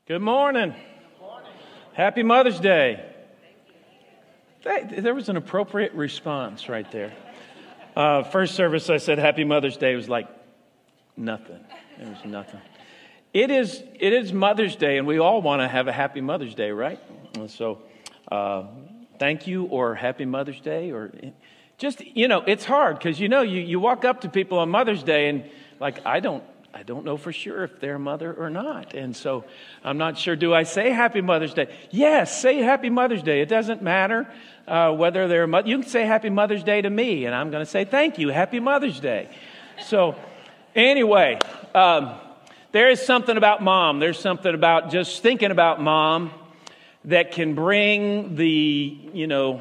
Good morning. Happy Mother's Day. There was an appropriate response right there. First service, I said Happy Mother's Day. It was like nothing. There was nothing. It is Mother's Day, and we all want to have a Happy Mother's Day, right? And so, thank you, or Happy Mother's Day, or just, it's hard because, you walk up to people on Mother's Day and like, I don't know for sure if they're a mother or not. And so I'm not sure, do I say Happy Mother's Day? Yes, say Happy Mother's Day. It doesn't matter whether they're a mother. You can say Happy Mother's Day to me, and I'm going to say thank you, Happy Mother's Day. So anyway, there is something about mom. There's something about just thinking about mom that can bring the,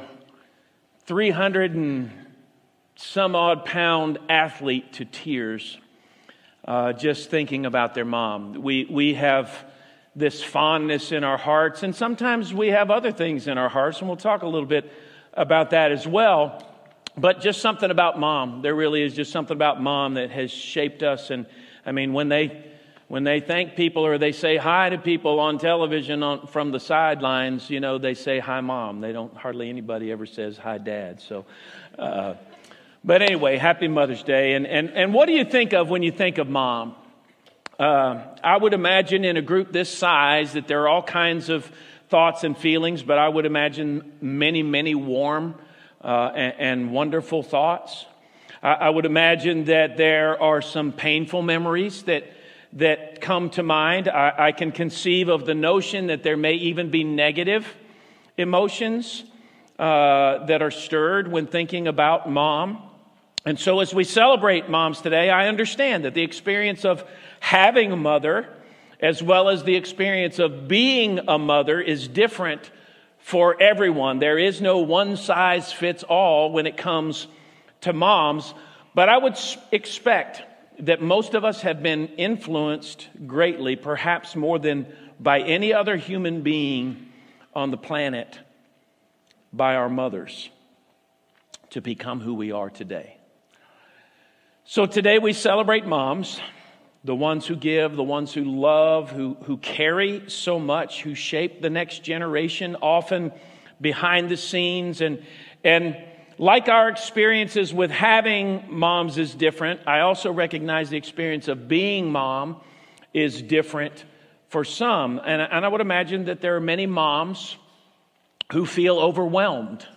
300 and some odd pound athlete to tears. Just thinking about their mom. We have this fondness in our hearts, and sometimes we have other things in our hearts, and we'll talk a little bit about that as well. But just something about mom. There really is just something about mom that has shaped us. And I mean, when they thank people or they say hi to people on television from the sidelines, they say hi, mom. Hardly anybody ever says hi, dad. So. But anyway, Happy Mother's Day. And what do you think of when you think of mom? I would imagine in a group this size that there are all kinds of thoughts and feelings, but I would imagine many, many warm and wonderful thoughts. I would imagine that there are some painful memories that come to mind. I can conceive of the notion that there may even be negative emotions that are stirred when thinking about mom. And so as we celebrate moms today, I understand that the experience of having a mother, as well as the experience of being a mother, is different for everyone. There is no one size fits all when it comes to moms. But I would expect that most of us have been influenced greatly, perhaps more than by any other human being on the planet, by our mothers to become who we are today. So today we celebrate moms, the ones who give, the ones who love, who carry so much, who shape the next generation, often behind the scenes. And like our experiences with having moms is different, I also recognize the experience of being mom is different for some. And I would imagine that there are many moms who feel overwhelmed.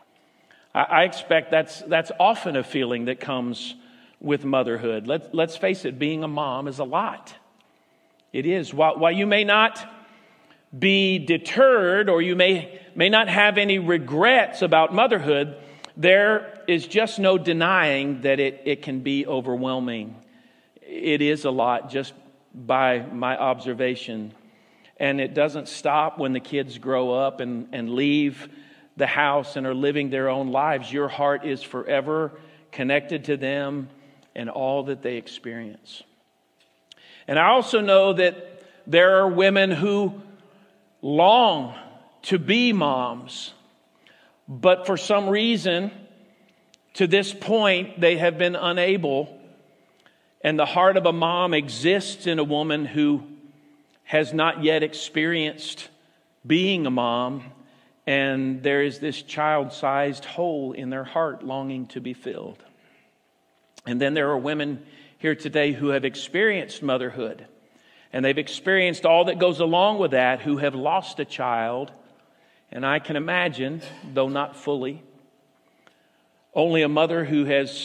I expect that's often a feeling that comes with motherhood. Let's face it, being a mom is a lot. It is. While you may not be deterred or you may not have any regrets about motherhood, there is just no denying that it can be overwhelming. It is a lot just by my observation. And it doesn't stop when the kids grow up and leave the house and are living their own lives. Your heart is forever connected to them and all that they experience. And I also know that there are women who long to be moms, but for some reason, to this point, they have been unable. And the heart of a mom exists in a woman who has not yet experienced being a mom, and there is this child-sized hole in their heart longing to be filled. And then there are women here today who have experienced motherhood, and they've experienced all that goes along with that, who have lost a child. And I can imagine, though not fully, only a mother who has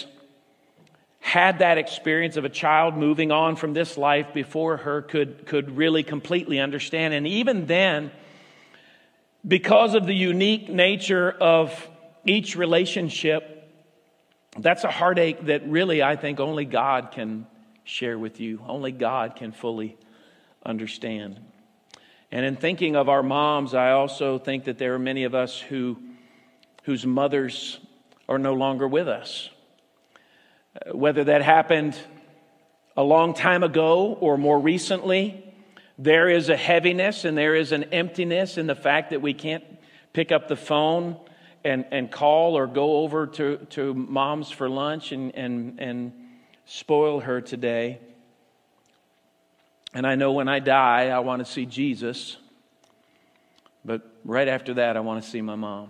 had that experience of a child moving on from this life before her could really completely understand. And even then, because of the unique nature of each relationship, that's a heartache that really I think only God can share with you. Only God can fully understand. And in thinking of our moms, I also think that there are many of us whose mothers are no longer with us. Whether that happened a long time ago or more recently, there is a heaviness and there is an emptiness in the fact that we can't pick up the phone and call or go over to mom's for lunch and spoil her today. And I know when I die, I want to see Jesus. But right after that, I want to see my mom.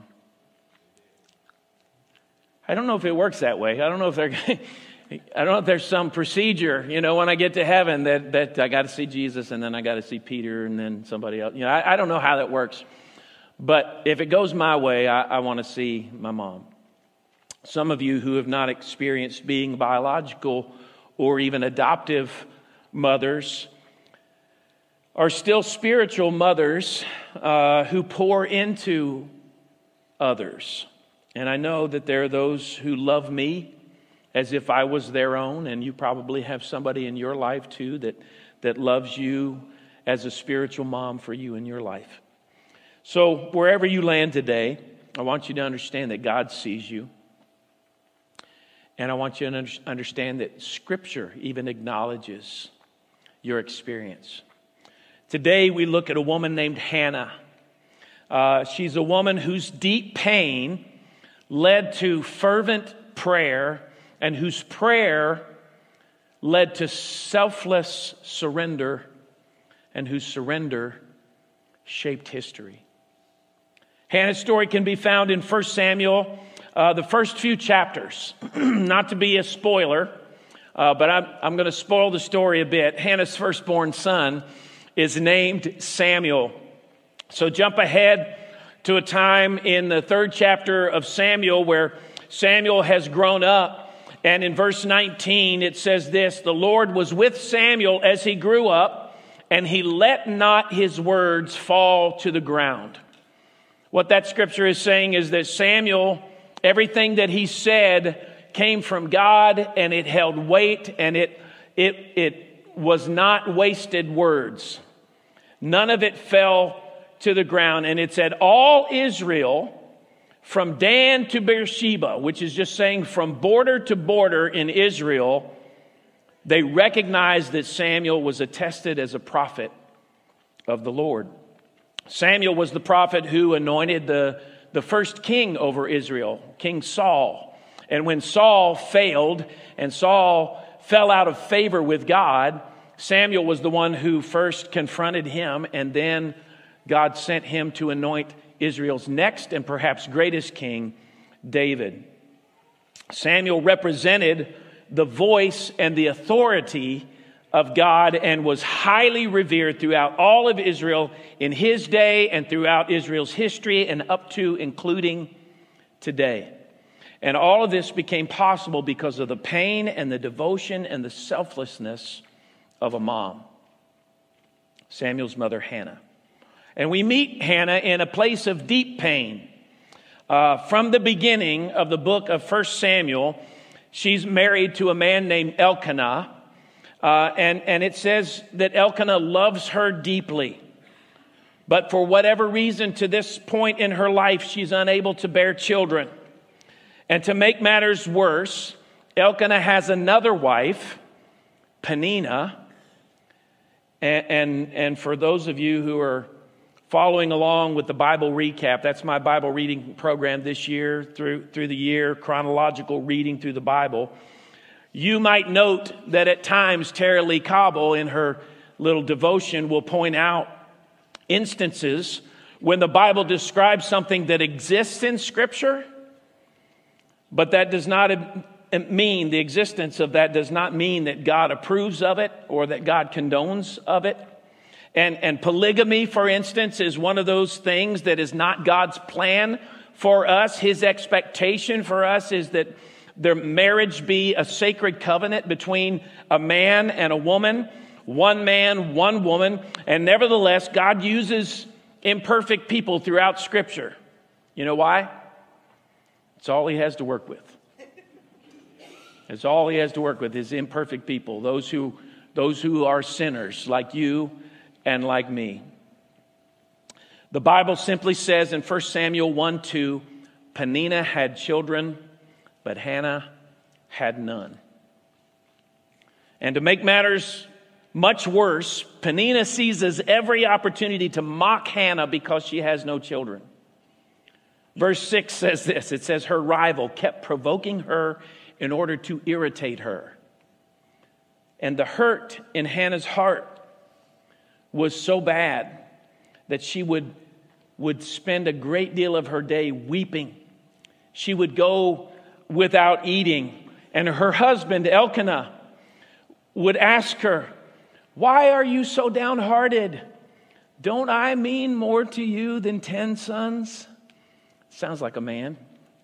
I don't know if it works that way. I don't know if there's some procedure, when I get to heaven that I got to see Jesus and then I got to see Peter and then somebody else. I don't know how that works. But if it goes my way, I want to see my mom. Some of you who have not experienced being biological or even adoptive mothers are still spiritual mothers who pour into others. And I know that there are those who love me as if I was their own, and you probably have somebody in your life too that loves you as a spiritual mom for you in your life. So wherever you land today, I want you to understand that God sees you. And I want you to understand that Scripture even acknowledges your experience. Today we look at a woman named Hannah. She's a woman whose deep pain led to fervent prayer and whose prayer led to selfless surrender and whose surrender shaped history. Hannah's story can be found in 1 Samuel, the first few chapters. Not to be a spoiler, but I'm going to spoil the story a bit. Hannah's firstborn son is named Samuel. So jump ahead to a time in the 3rd chapter of Samuel where Samuel has grown up. And in verse 19, it says this: "The Lord was with Samuel as he grew up, and he let not his words fall to the ground." What that scripture is saying is that Samuel, everything that he said came from God, and it held weight, and it was not wasted words. None of it fell to the ground. And it said, all Israel from Dan to Beersheba, which is just saying from border to border in Israel, they recognized that Samuel was attested as a prophet of the Lord. Samuel was the prophet who anointed the first king over Israel, King Saul. And when Saul failed and Saul fell out of favor with God, Samuel was the one who first confronted him, and then God sent him to anoint Israel's next and perhaps greatest king, David. Samuel represented the voice and the authority of God and was highly revered throughout all of Israel in his day and throughout Israel's history and up to including today. And all of this became possible because of the pain and the devotion and the selflessness of a mom, Samuel's mother, Hannah. And we meet Hannah in a place of deep pain. From the beginning of the book of 1 Samuel, she's married to a man named Elkanah. And it says that Elkanah loves her deeply. But for whatever reason, to this point in her life, she's unable to bear children. And to make matters worse, Elkanah has another wife, Peninnah. And for those of you who are following along with the Bible recap, that's my Bible reading program this year, through the year, chronological reading through the Bible. You might note that at times Tara-Leigh Cobble in her little devotion will point out instances when the Bible describes something that exists in Scripture, but that does not mean, the existence of that does not mean that God approves of it or that God condones of it. And polygamy, for instance, is one of those things that is not God's plan for us. His expectation for us is that their marriage be a sacred covenant between a man and a woman, one man, one woman. And nevertheless, God uses imperfect people throughout Scripture. You know why? It's all he has to work with. It's all he has to work with is imperfect people, those who are sinners like you and like me. The Bible simply says in 1 Samuel 1:2, Peninnah had children, but Hannah had none. And to make matters much worse, Peninnah seizes every opportunity to mock Hannah because she has no children. Verse 6 says this. It says, her rival kept provoking her in order to irritate her. And the hurt in Hannah's heart was so bad that she would spend a great deal of her day weeping. She would go without eating. And her husband, Elkanah, would ask her, "Why are you so downhearted? Don't I mean more to you than 10 sons?" Sounds like a man.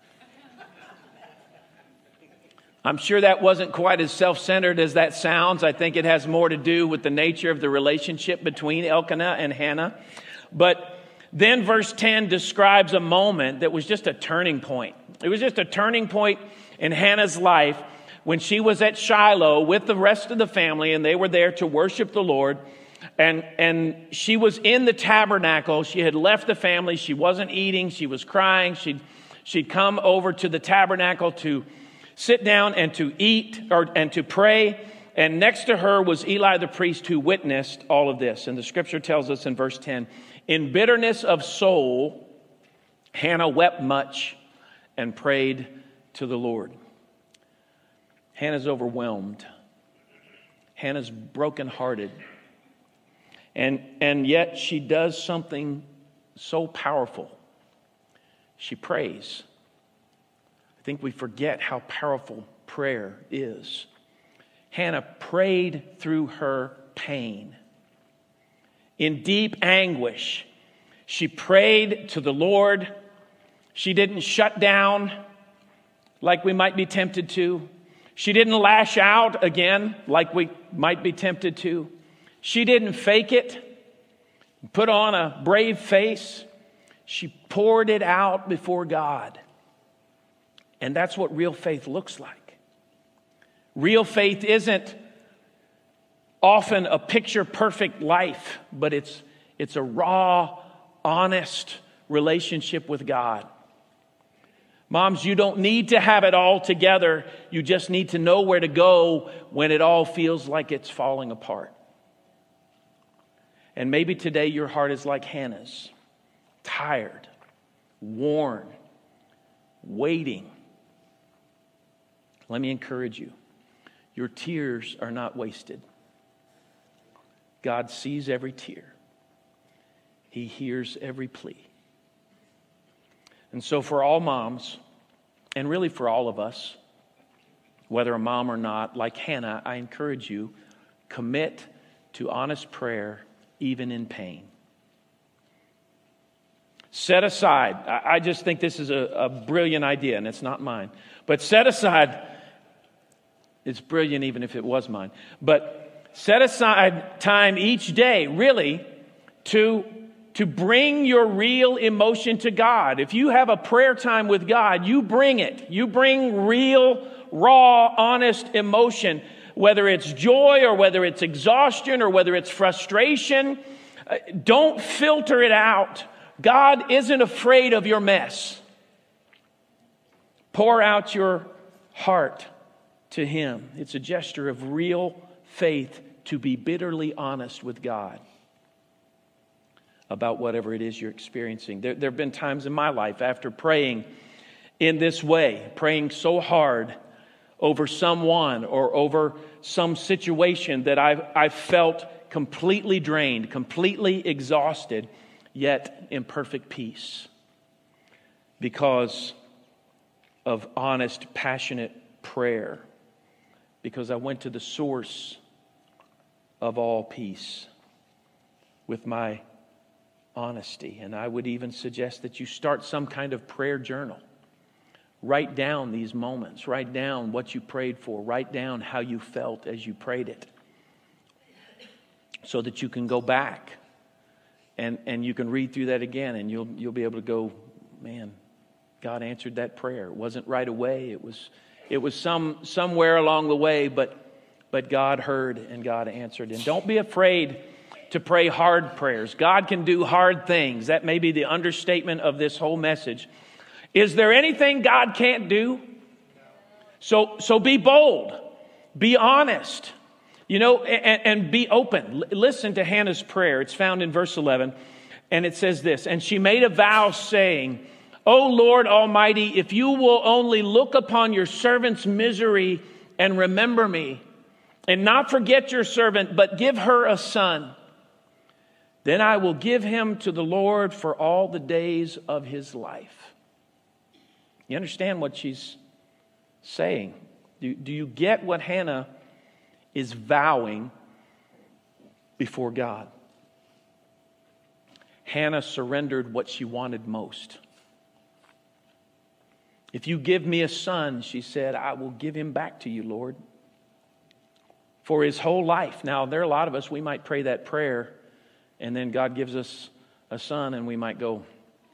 I'm sure that wasn't quite as self-centered as that sounds. I think it has more to do with the nature of the relationship between Elkanah and Hannah. But then verse 10 describes a moment that was just a turning point. It was just a turning point in Hannah's life when she was at Shiloh with the rest of the family, and they were there to worship the Lord. And she was in the tabernacle. She had left the family. She wasn't eating. She was crying. She'd come over to the tabernacle to sit down and to eat and to pray. And next to her was Eli the priest, who witnessed all of this. And the scripture tells us in verse 10, "In bitterness of soul, Hannah wept much and prayed to the Lord." Hannah's overwhelmed. Hannah's brokenhearted. And yet she does something so powerful. She prays. I think we forget how powerful prayer is. Hannah prayed through her pain. In deep anguish, she prayed to the Lord. She didn't shut down like we might be tempted to. She didn't lash out again like we might be tempted to. She didn't fake it, put on a brave face. She poured it out before God. And that's what real faith looks like. Real faith isn't often a picture-perfect life, but it's a raw, honest relationship with God. Moms, you don't need to have it all together. You just need to know where to go when it all feels like it's falling apart. And maybe today your heart is like Hannah's, tired, worn, waiting. Let me encourage you. Your tears are not wasted. God sees every tear. He hears every plea. And so for all moms, and really for all of us, whether a mom or not, like Hannah, I encourage you, commit to honest prayer, even in pain. Set aside, I just think this is a brilliant idea, and it's not mine, but set aside, it's brilliant even if it was mine, but set aside time each day, really, to bring your real emotion to God. If you have a prayer time with God, you bring it. You bring real, raw, honest emotion, whether it's joy or whether it's exhaustion or whether it's frustration. Don't filter it out. God isn't afraid of your mess. Pour out your heart to Him. It's a gesture of real faith to be bitterly honest with God about whatever it is you're experiencing. There have been times in my life after praying in this way, praying so hard over someone or over some situation that I felt completely drained, completely exhausted, yet in perfect peace because of honest, passionate prayer, because I went to the source of all peace with my honesty. And I would even suggest that you start some kind of prayer journal. Write down these moments. Write down what you prayed for. Write down how you felt as you prayed it, so that you can go back and you can read through that again, and you'll be able to go, man, God answered that prayer. It wasn't right away. It was somewhere along the way, but God heard and God answered. And don't be afraid to pray hard prayers. God can do hard things. That may be the understatement of this whole message. Is there anything God can't do? So be bold. Be honest. And be open. Listen to Hannah's prayer. It's found in verse 11. And it says this, "And she made a vow saying, 'O Lord Almighty, if you will only look upon your servant's misery and remember me, and not forget your servant, but give her a son, Then I will give him to the Lord for all the days of his life. You understand what she's saying? Do you get what Hannah is vowing before God? Hannah surrendered what she wanted most. If you give me a son, she said, I will give him back to you, Lord, for his whole life. Now, there are a lot of us, we might pray that prayer, and then God gives us a son, and we might go,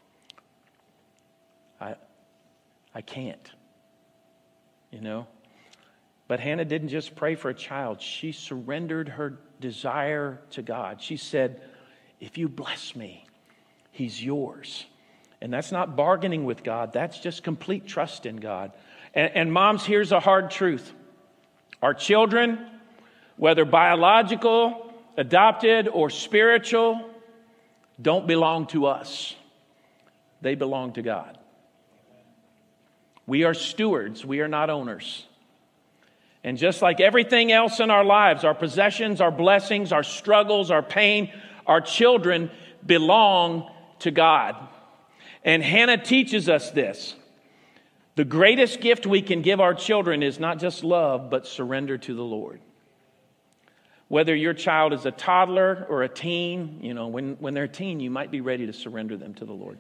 I can't, you know. But Hannah didn't just pray for a child. She surrendered her desire to God. She said, if you bless me, he's yours. And that's not bargaining with God. That's just complete trust in God. And moms, here's a hard truth. Our children, whether biological, adopted, or spiritual, don't belong to us. They belong to God. We are stewards. We are not owners. And just like everything else in our lives, our possessions, our blessings, our struggles, our pain, our children belong to God. And Hannah teaches us this. The greatest gift we can give our children is not just love, but surrender to the Lord. Whether your child is a toddler or a teen, you know, when they're a teen, you might be ready to surrender them to the Lord.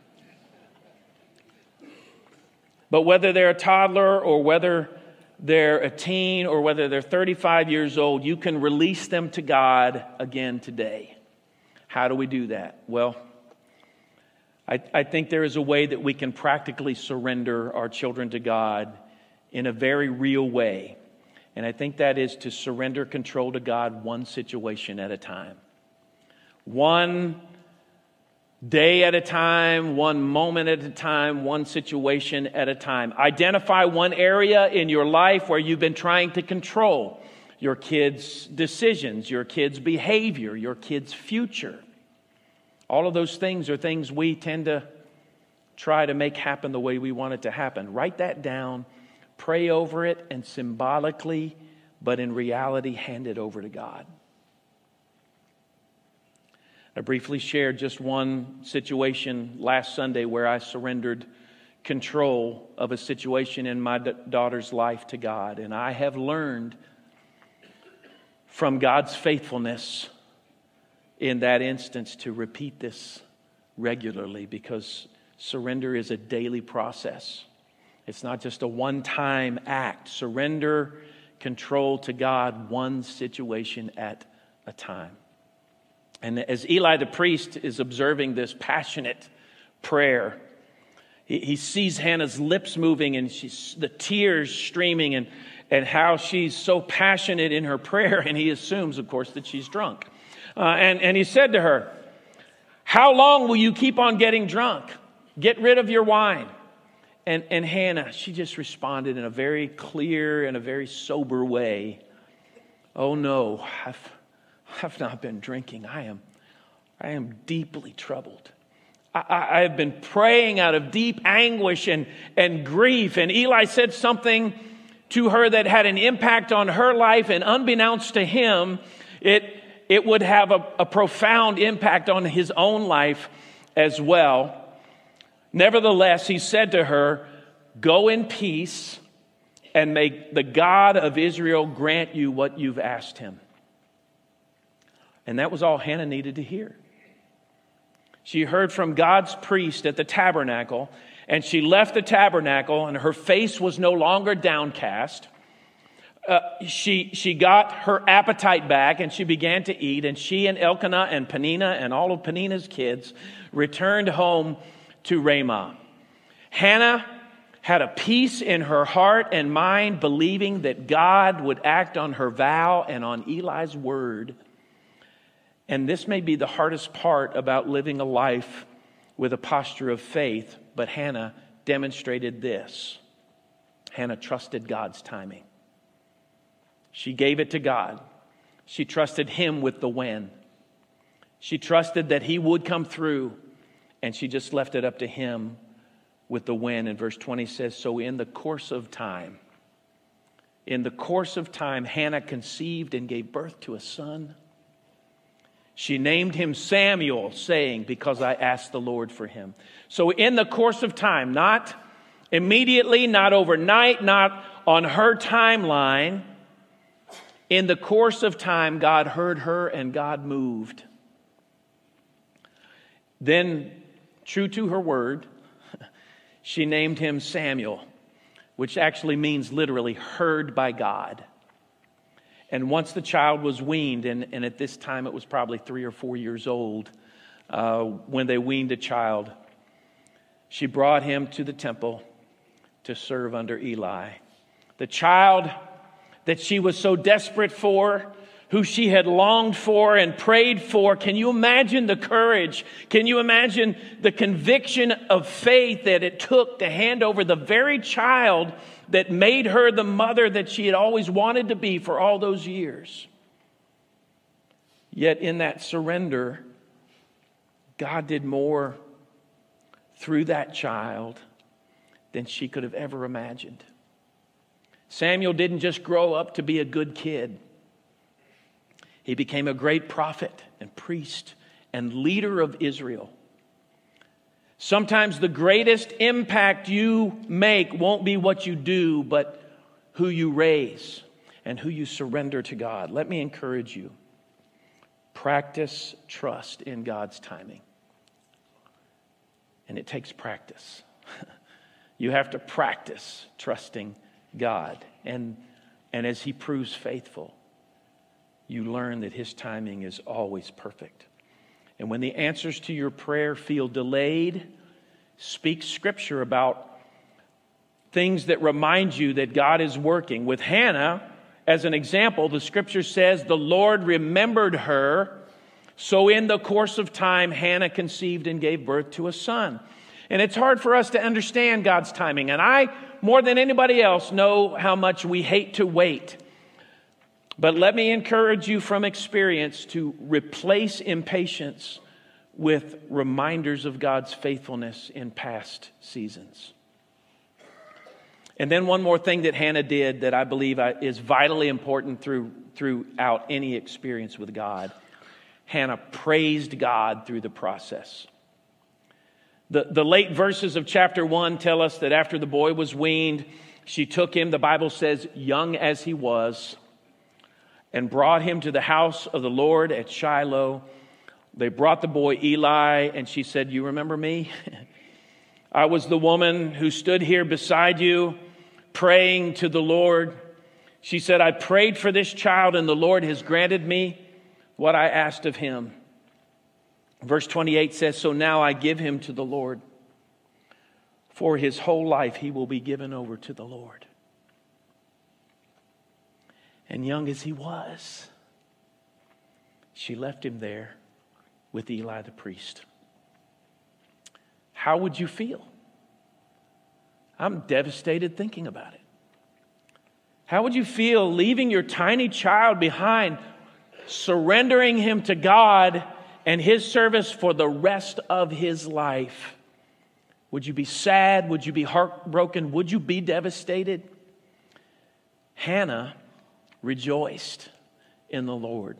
But whether they're a toddler or whether they're a teen or whether they're 35 years old, you can release them to God again today. How do we do that? Well, I think there is a way that we can practically surrender our children to God in a very real way. And I think that is to surrender control to God one situation at a time. One day at a time, one moment at a time, one situation at a time. Identify one area in your life where you've been trying to control your kids' decisions, your kids' behavior, your kids' future. All of those things are things we tend to try to make happen the way we want it to happen. Write that down, pray over it, and symbolically, but in reality, hand it over to God. I briefly shared just one situation last Sunday where I surrendered control of a situation in my daughter's life to God. And I have learned from God's faithfulness in that instance to repeat this regularly, because surrender is a daily process. It's not just a one-time act. Surrender control to God one situation at a time. And as Eli the priest is observing this passionate prayer, he sees Hannah's lips moving and the tears streaming and how she's so passionate in her prayer. And he assumes, of course, that she's drunk. And he said to her, how long will you keep on getting drunk? Get rid of your wine. And Hannah, she just responded in a very clear and a very sober way. Oh no, I've not been drinking. I am deeply troubled. I have been praying out of deep anguish and grief. And Eli said something to her that had an impact on her life, and unbeknownst to him, it would have a profound impact on his own life as well. Nevertheless, he said to her, go in peace, and may the God of Israel grant you what you've asked him. And that was all Hannah needed to hear. She heard from God's priest at the tabernacle, and she left the tabernacle, and her face was no longer downcast. She got her appetite back, and she began to eat, and she and Elkanah and Peninnah and all of Peninnah's kids returned home to Ramah. Hannah had a peace in her heart and mind, believing that God would act on her vow and on Eli's word. And this may be the hardest part about living a life with a posture of faith, but Hannah demonstrated this. Hannah trusted God's timing. She gave it to God. She trusted him with the when. She trusted that he would come through, and she just left it up to him with the when. And verse 20 says, so in the course of time, Hannah conceived and gave birth to a son. She named him Samuel, saying, because I asked the Lord for him. So in the course of time, not immediately, not overnight, not on her timeline, in the course of time, God heard her and God moved. Then, true to her word, she named him Samuel, which actually means literally heard by God. And once the child was weaned, and at this time it was probably 3 or 4 years old, when they weaned a child, she brought him to the temple to serve under Eli. The child that she was so desperate for, who she had longed for and prayed for. Can you imagine the courage? Can you imagine the conviction of faith that it took to hand over the very child that made her the mother that she had always wanted to be for all those years? Yet in that surrender, God did more through that child than she could have ever imagined. Samuel didn't just grow up to be a good kid. He became a great prophet and priest and leader of Israel. Sometimes the greatest impact you make won't be what you do, but who you raise and who you surrender to God. Let me encourage you. Practice trust in God's timing. And it takes practice. You have to practice trusting God. And as He proves faithful, you learn that His timing is always perfect. And when the answers to your prayer feel delayed, speak Scripture about things that remind you that God is working. With Hannah, as an example, the Scripture says the Lord remembered her. So in the course of time, Hannah conceived and gave birth to a son. And it's hard for us to understand God's timing. And I, more than anybody else, know how much we hate to wait. But let me encourage you from experience to replace impatience with reminders of God's faithfulness in past seasons. And then one more thing that Hannah did that I believe is vitally important throughout any experience with God. Hannah praised God through the process. The late verses of chapter 1 tell us that after the boy was weaned, she took him, the Bible says, young as he was, and brought him to the house of the Lord at Shiloh. They brought the boy Eli, and she said, "You remember me? I was the woman who stood here beside you, praying to the Lord." She said, "I prayed for this child, and the Lord has granted me what I asked of him." Verse 28 says, "So now I give him to the Lord. For his whole life he will be given over to the Lord." And young as he was, she left him there with Eli the priest. How would you feel? I'm devastated thinking about it. How would you feel leaving your tiny child behind, surrendering him to God and His service for the rest of his life? Would you be sad? Would you be heartbroken? Would you be devastated? Hannah rejoiced in the Lord.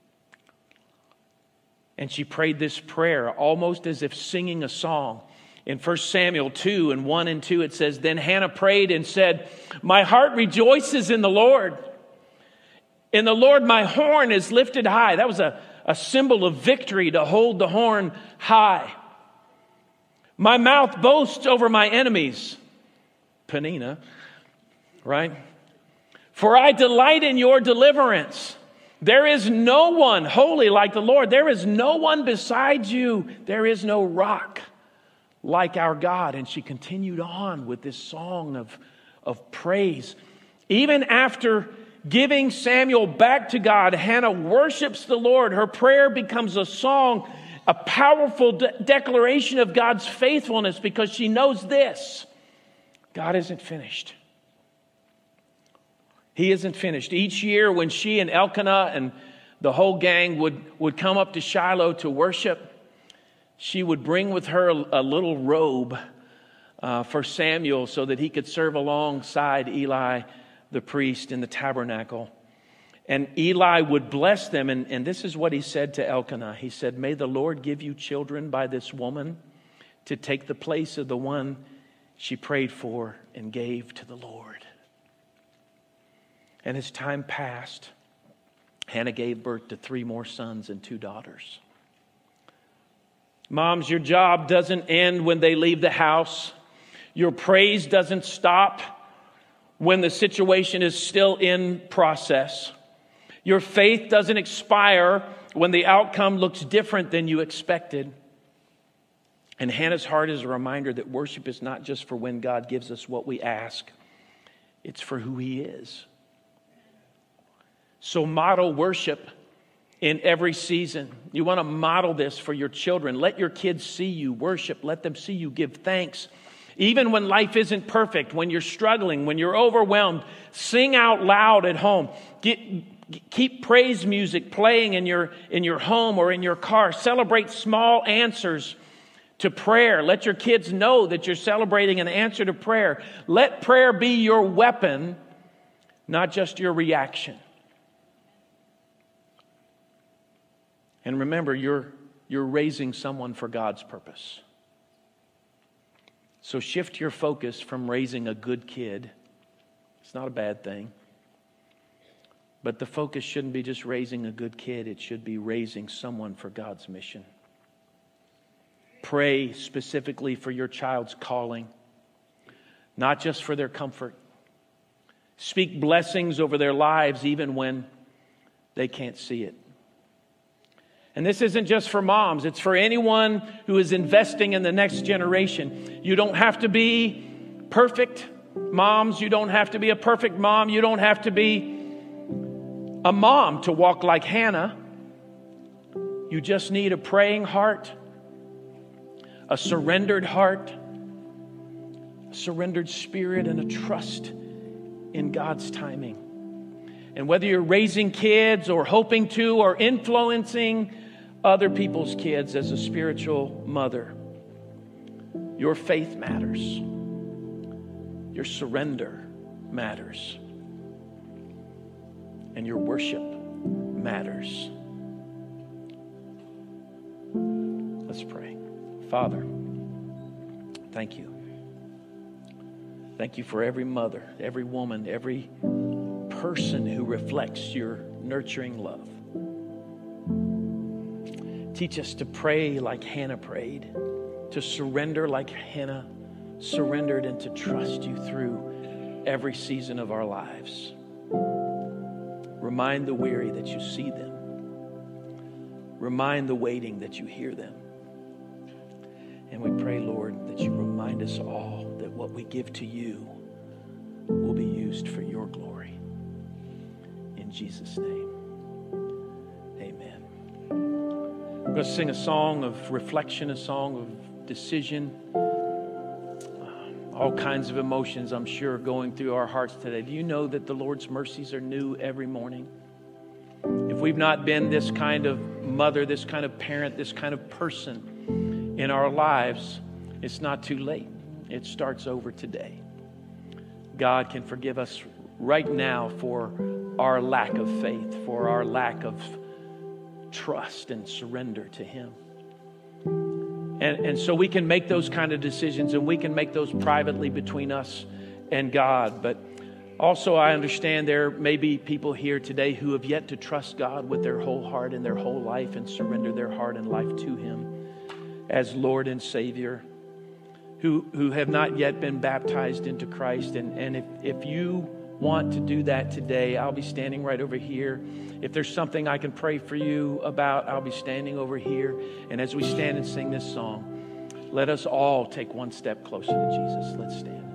And she prayed this prayer almost as if singing a song. In 1 Samuel 2 and 1 and 2 it says, "Then Hannah prayed and said, 'My heart rejoices in the Lord. In the Lord my horn is lifted high.'" That was a symbol of victory, to hold the horn high. "My mouth boasts over my enemies." Penina, right? "For I delight in your deliverance. There is no one holy like the Lord. There is no one beside you. There is no rock like our God." And she continued on with this song of praise. Even after giving Samuel back to God, Hannah worships the Lord. Her prayer becomes a song, a powerful declaration of God's faithfulness, because she knows this: God isn't finished. He isn't finished. Each year when she and Elkanah and the whole gang would come up to Shiloh to worship, she would bring with her a little robe for Samuel so that he could serve alongside Eli the priest in the tabernacle. And Eli would bless them. And this is what he said to Elkanah. He said, "May the Lord give you children by this woman to take the place of the one she prayed for and gave to the Lord." And as time passed, Hannah gave birth to 3 more sons and 2 daughters. Moms, your job doesn't end when they leave the house. Your praise doesn't stop when the situation is still in process. Your faith doesn't expire when the outcome looks different than you expected. And Hannah's heart is a reminder that worship is not just for when God gives us what we ask. It's for who He is. So model worship in every season. You want to model this for your children. Let your kids see you worship. Let them see you give thanks. Even when life isn't perfect, when you're struggling, when you're overwhelmed, sing out loud at home. Keep praise music playing in your home or in your car. Celebrate small answers to prayer. Let your kids know that you're celebrating an answer to prayer. Let prayer be your weapon, not just your reaction. And remember, you're raising someone for God's purpose. So shift your focus from raising a good kid. It's not a bad thing. But the focus shouldn't be just raising a good kid. It should be raising someone for God's mission. Pray specifically for your child's calling, not just for their comfort. Speak blessings over their lives even when they can't see it. And this isn't just for moms. It's for anyone who is investing in the next generation. You don't have to be perfect moms. You don't have to be a perfect mom. You don't have to be a mom to walk like Hannah. You just need a praying heart, a surrendered heart, a surrendered spirit, and a trust in God's timing. And whether you're raising kids or hoping to or influencing other people's kids as a spiritual mother, your faith matters. Your surrender matters. And your worship matters. Let's pray. Father, thank you. Thank you for every mother, every woman, every person who reflects your nurturing love. Teach us to pray like Hannah prayed, to surrender like Hannah surrendered, and to trust you through every season of our lives. Remind the weary that you see them. Remind the waiting that you hear them. And we pray, Lord, that you remind us all that what we give to you will be used for your glory. In Jesus' name, amen. We're going to sing a song of reflection, a song of decision. All kinds of emotions, I'm sure, going through our hearts today. Do you know that the Lord's mercies are new every morning? If we've not been this kind of mother, this kind of parent, this kind of person in our lives, it's not too late. It starts over today. God can forgive us right now for our lack of faith, for our lack of trust and surrender to Him. And so we can make those kind of decisions, and we can make those privately between us and God. But also I understand there may be people here today who have yet to trust God with their whole heart and their whole life and surrender their heart and life to Him as Lord and Savior, who have not yet been baptized into Christ. And if you want to do that today, I'll be standing right over here. If there's something I can pray for you about, I'll be standing over here. And as we stand and sing this song, let us all take one step closer to Jesus. Let's stand.